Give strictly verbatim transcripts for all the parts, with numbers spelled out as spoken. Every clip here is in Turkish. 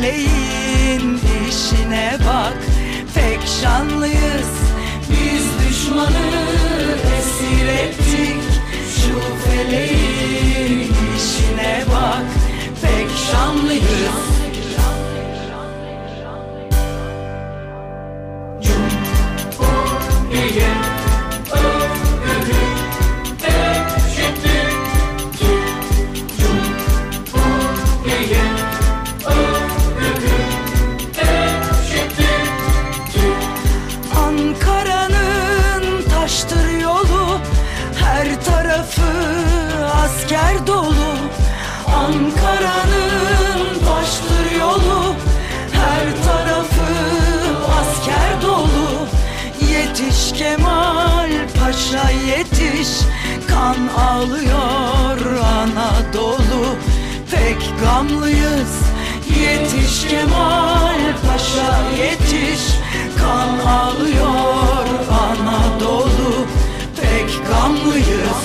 feleğin işine bak. Pek şanlıyız biz, düşmanı esir ettik. Şu feleğin işine bak. Pek şanlıyız. Cumhuriye ömrünü eşittir. Cumhuriye ömrünü eşittir. Ankara'nın taştır yolu, her tarafı asker dolu. Ankara'nın taştır yolu, her tarafı asker dolu. Yetiş Kemal Paşa yetiş, kan ağlıyor Anadolu. Pek gamlıyız, yetiş Kemal Paşa yetiş, kan ağlıyor Anadolu. Pek gamlıyız.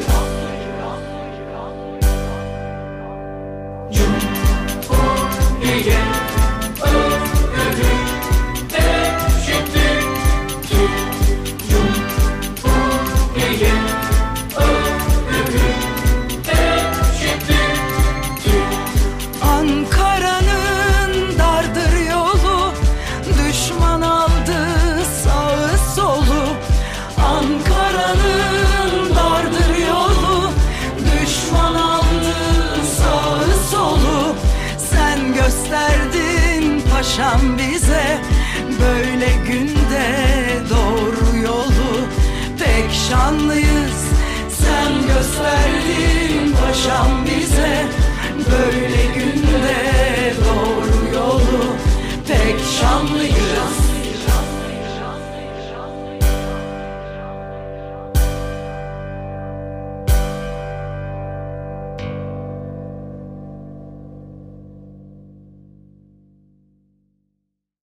Cumhuriye ömrünü eşittir. Cumhuriye ömrünü eşittir. Ankara'nın dardır yolu, düşman aldı sağı solu. Ankara'nın dardır yolu, düşman aldı sağı solu. Sen gösterdin paşam bize böyle gün